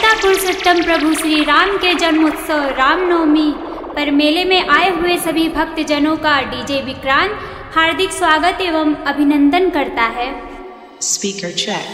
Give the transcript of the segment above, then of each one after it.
सहर्षा पुरुषोत्तम प्रभु श्री राम के जन्मोत्सव रामनवमी पर मेले में आए हुए सभी भक्तजनों का डीजे विक्रांत हार्दिक स्वागत एवं अभिनंदन करता है। Speaker check.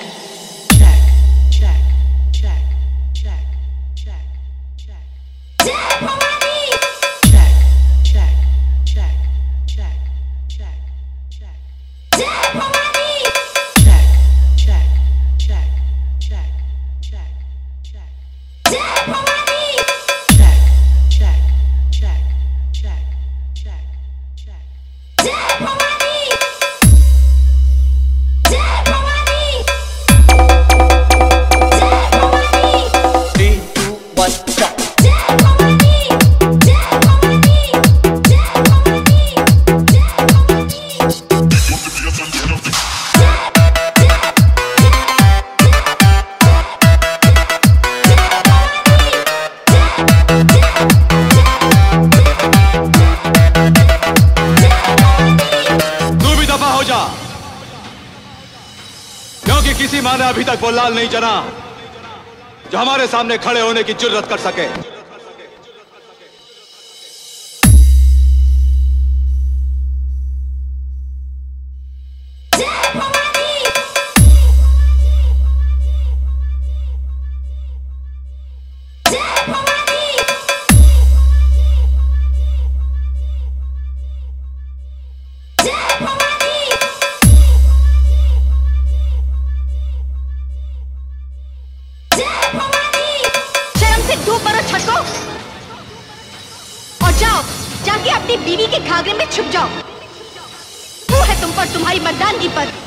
क्योंकि किसी माँ ने अभी तक वो लाल नहीं जना जो हमारे सामने खड़े होने की जुर्रत कर सके। जाके अपनी बीवी के घाघरे में छुप जाओ। वो है तुम पर तुम्हारी मर्दानगी पर।